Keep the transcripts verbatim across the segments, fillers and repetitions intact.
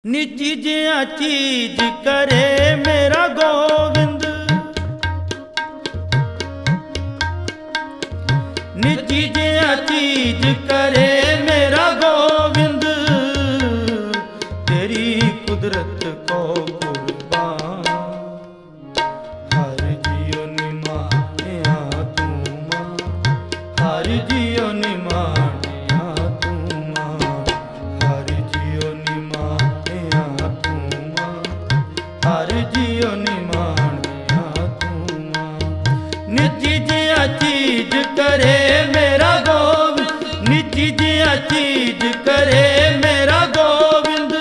निजी जिया चीज करे मेरा गोविंद, निजी जिया चीज करे मेरा गोविंद, तेरी कुदरत को कुर्बान। हर जियो निमाया तू मां, हर जियो निमाया तू मां, हर जियो निमाया तू मां, हर जियो निमाया तू मां। निजी जिया चीज करे मेरा गोविंद, निजी जिया चीज करे मेरा गोविंद,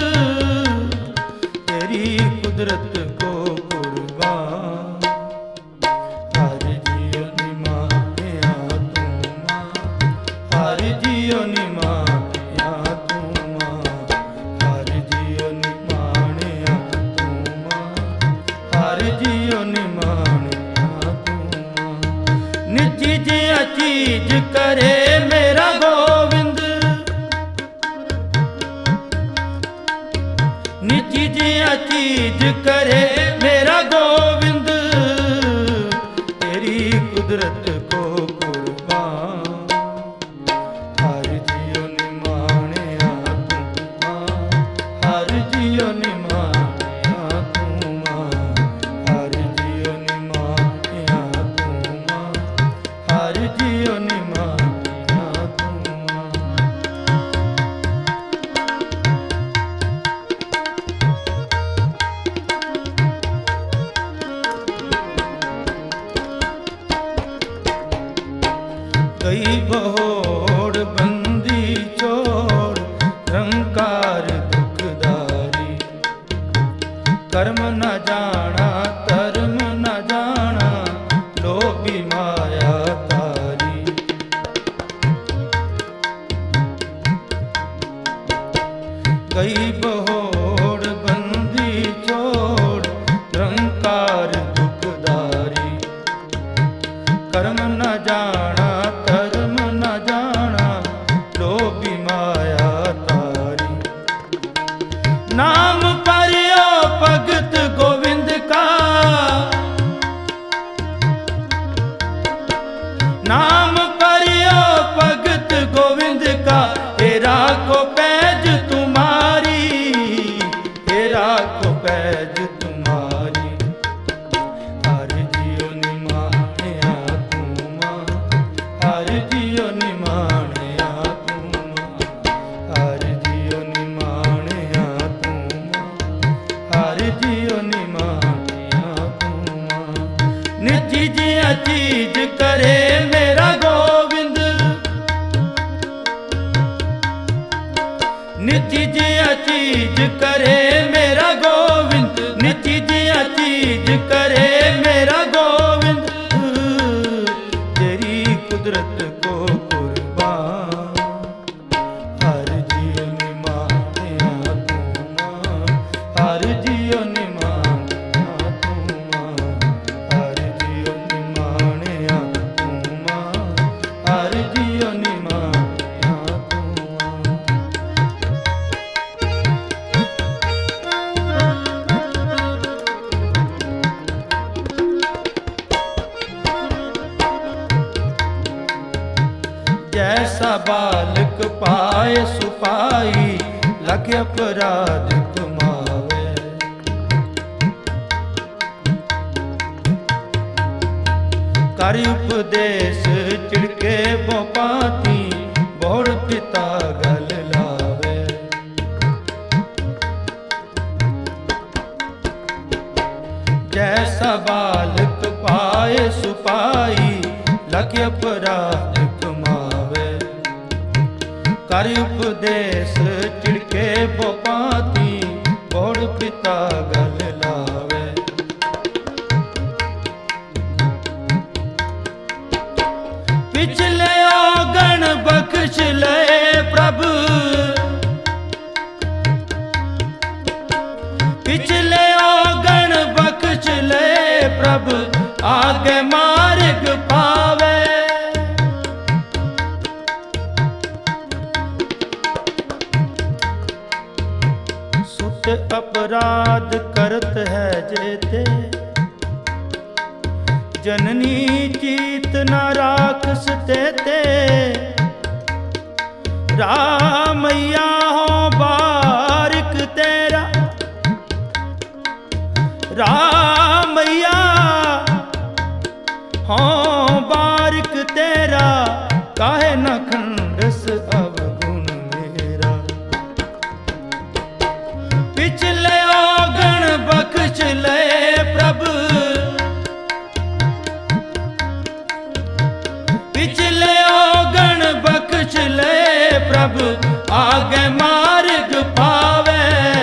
तेरी कुदरत को कुर्बान। हर जियो निमाया तू मां, हर जियो निमाया तू मां, हर जियो निमाया तू मां, हर जियो निमाया तू मां। निजी जिया चीज करे मेरा गोविंद, निजी जिया चीज करे मेरा गोविंद, तेरी कुदरत को कुर्बान। हर जियो निमाया तू मां, हर जियो निमाया तू मां, हर जियो निमाया तू मां, हर जियो निमाया तू मां। गई बहोड़ बंदी चोर रंकार दुखदारी, कर्म न जाना धर्म न जाना लोभी माया तारी। गई बहोड़ बंदी चोर रंकार दुखदारी, कर्म न जाना धर्म न जाना लोभी माया तारी। नाम परियो भगत गोविंद का, नाम परियो भगत गोविंद का, हे राखो पैज तुम्हारी, हे राखो पैज तुम्हारी। हर जियो निमाया तू मां, हर जियो निमाया तू मां, हर जियो निमाया तू मां, हर जियो निमाया तू मां। निजी जिया चीज करे मेरा गोविंद, निजी जिया चीज करे मेरा गोविंद, निजी जिया चीज करे मेरा गोविंद, तेरी कुदरत को कुर्बान। हर जियो निमाया तू मां, हर जियो निमाया तू मां, हर जियो निमाया तू मां, हर जियो निमाया तू मां। जैसा बालक पाए सुपाई, लगे अपराध कमावे। कर उपदेश चिड़के बोपाती, बोड़ पिता गल लावे। जैसा बालक पाए सुपाई, लगे अपराध कमावे। कर उपदेश चिड़के बोपाती, बोड़ पिता गल लावे। पिछले औगण बख्श ले प्रभु, पिछले औगण बख्श ले प्रभु, आगे मार्ग पावे। सुत अपराध करत है जेते, जननी चीत न राखस तेते। रामैया हो बारिक तेरा, रामैया हो बारिक तेरा, काहे न खंडस अवगुण मेरा। पिछले औगण बख्श ले प्रभु, पिछले औगण बख्श ले प्रभु, आगे मार्ग पावे,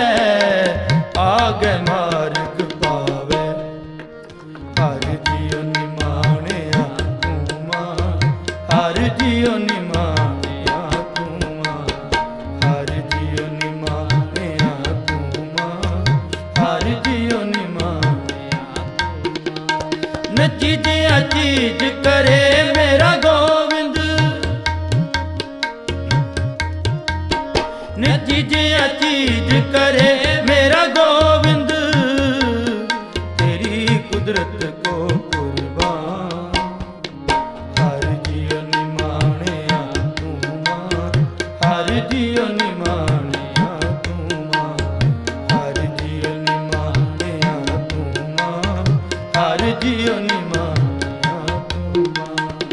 आगे मार्ग पावे। हर जियो निमाणिया तू मां, हर जियो निमाणिया तू मां, हर जियो निमाणिया तू मां, हर जियो निमाणिया तू मां। न चीजिया चीज करे मेरा गोविंद, न चीजिया चीज करे मेरा गोविंद, तेरी कुदरत को कुर्बान। हर जियो निमाणिया तू मां, हर जियो निमाणिया तू मां, हर जियो निमाणिया तू मां, हर जियो निमाणिया तू मां।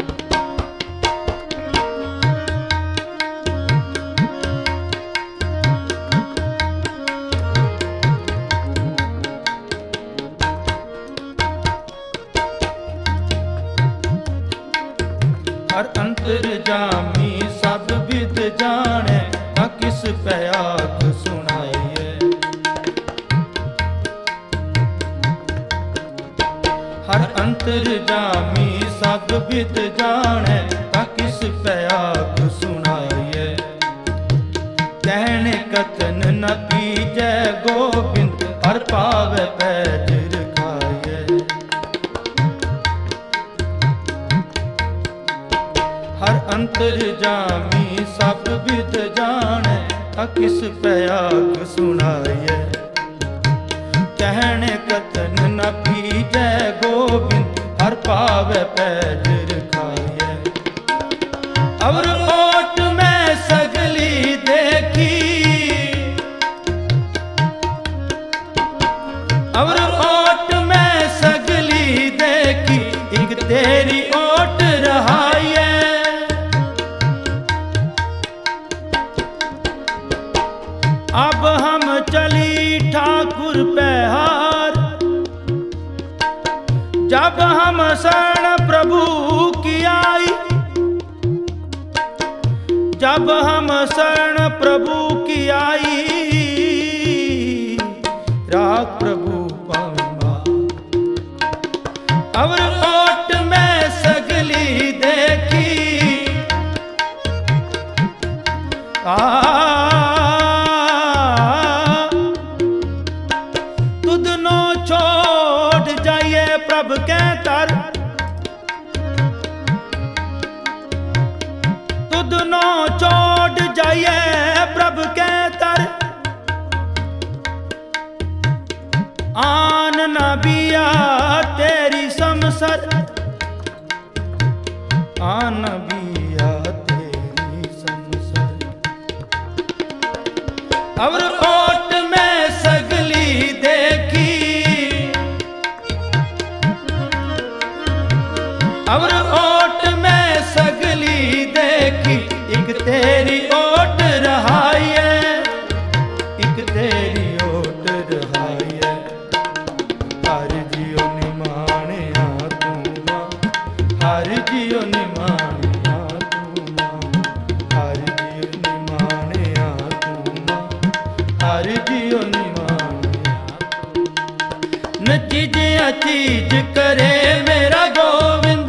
हर अंतर्जामी सब विद जाने, न किस पे आख सुनाइए। हर अंतर्जामी सब विद जाने, न किस पे आख सुनाइए। कहने कथन न कीजे गोविंद, हर पावे पैज रखाइए। हर अंतर्जामी सब विद जाने, किस पे आग सुनाइए। कहने कथन न कीजे गोविंद, हर पावे पैज रखाइए। अवर ओट में सगली देखी, अवर ओट में सगली देखी, एक तेरी ओट रहाइए। अब हम चली ठाकुर पे हार, जब हम शरण प्रभु की आई, जब हम शरण प्रभु की आई, राग प्रभु पाऊंगा। अवर ओट में सगली देखी, आ प्रभ के तर, तुदनो छोड़ जाइए प्रभ के तर। आन नबिया तेरी समसर, आन नबिया तेरी समसर। अवर ओट में सगली देखी, अवर ओट में सगली देखी, एक तेरी ओट रहाइए, एक तेरी ओट रहाइए। हर जियो निमाणिया तू मां, हर जियो निमाणिया तू मां, हर जियो निमाणिया तू मां, हर जियो निमाणिया। न चीजिया चीज करे मेरा गोविंद,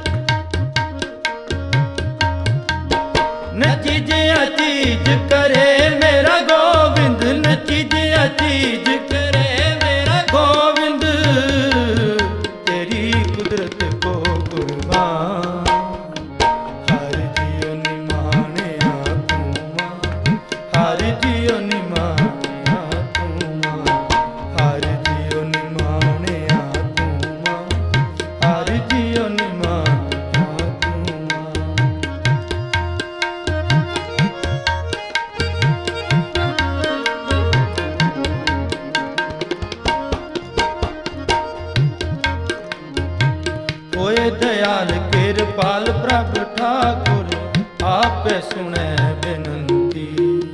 न चीजिया चीज करे मेरा गोविंद, न चीजिया चीज करे मेरा गोविंद, तेरी कुदरत को कुर्बान। हर जियो निमाणिया तू मां, हर जियो निमाणिया तू कृपाल प्रभ ठाकुर आपे सुने बिनती।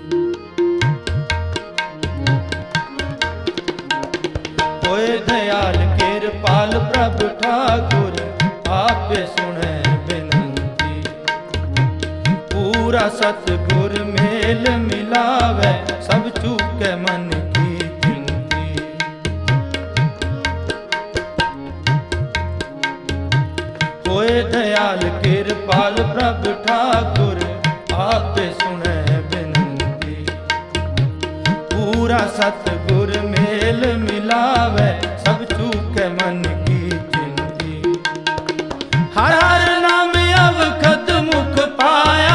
होए दयाल कृपाल प्रभ ठाकुर आपे सुने बिनती। पूरा सतगुर मेल मिलावे सब चूके मन की गिनती। होए दयाल कृपाल प्रभ ठाकुर आपे सुने बिनती। पूरा सतगुर मेल मिलावे सब चूके मन की चिंती। हर हर नाम अवखत मुख पाया,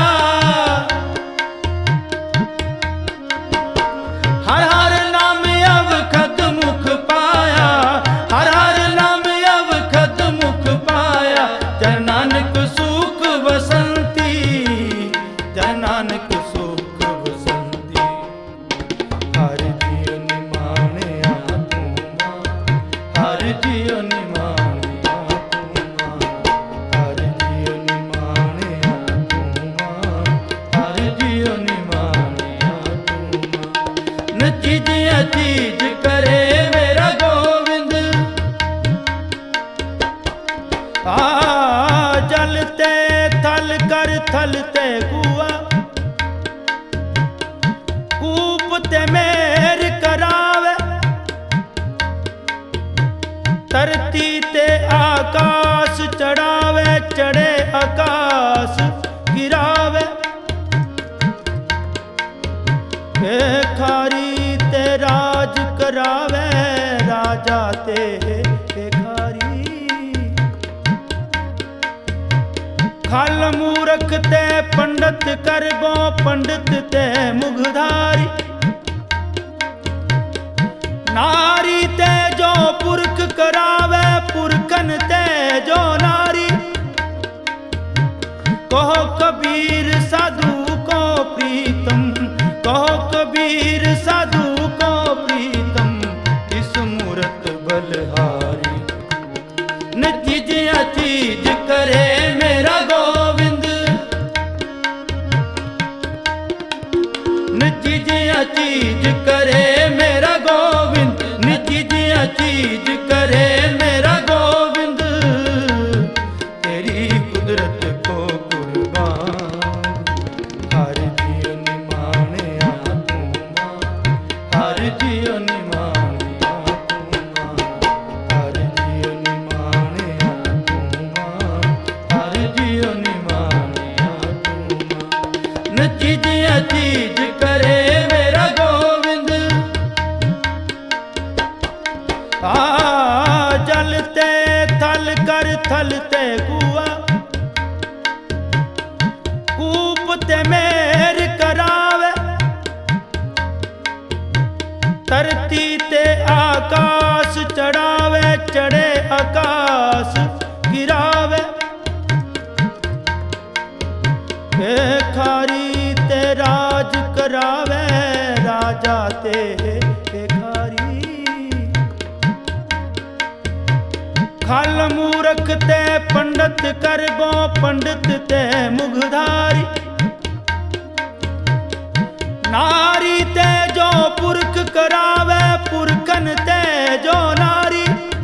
हर हर नाम अवखत मुख पाया, हर हर नाम अवखत मुख पाया। जन नानक सुख बसंती, जन नानक सुख बसंती। हर जियो निमाणिया तू मां, हर जियो निमाणिया तू मां, हर जियो निमाणिया तू मां, हर जियो निमाणिया तू मां। न चीजिया चीज करे मेरा गोविंद, आ जलते थल कर थलते कुआ। कूप ते मेर करावे, धरती ते आकाश चढ़ावे, चढ़े आकाश गिरावे। भिखारी ते राज करावे, राजा ते भिखारी। खल मूरख ते पंडित करबो, पंडित ते मुगधारी। नारी ते जो पुरख करावे, पुरखन ते जो नारी। कहो कबीर साधु को प्रीतम, कहो कबीर साधु को प्रीतम। इस मूरत बलहारी न चीजिया चीज करे मेरा गोविंद, न चीजिया चीज करे मेरा गोविंद, न चीजिया चीज करे मेरा गोविंद। तेरी कुदरत को कुर्बान, हर जियो निमाणिया तू मां, हर जियो निमाणिया तू मां, हर जियो निमाणिया तू मां, हर जियो निमाणिया तू मां। न चीजिया चीज करे मेरा गोविंद, आ जलते थल कर थलते कुआ। कूप ते मेर करावे, धरती ते आकाश चढ़ावे, चढ़े आकाश गिरावे। भिखारी ते राज करावे, राजा ते भिखारी। खल मूरख ते पंडित करबो, पंडित ते मुगधारी। नारी ते जो पुरख करावे, पुरखन ते जो नारी।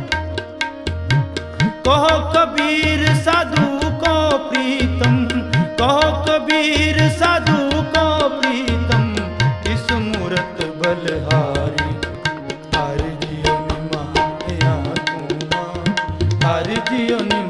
कहो कबीर साधु को प्रीतम, कहो कबीर साधु को प्रीतम। इस मूरत बलहारी हर जियो निमाणिया तू मां, हर जियो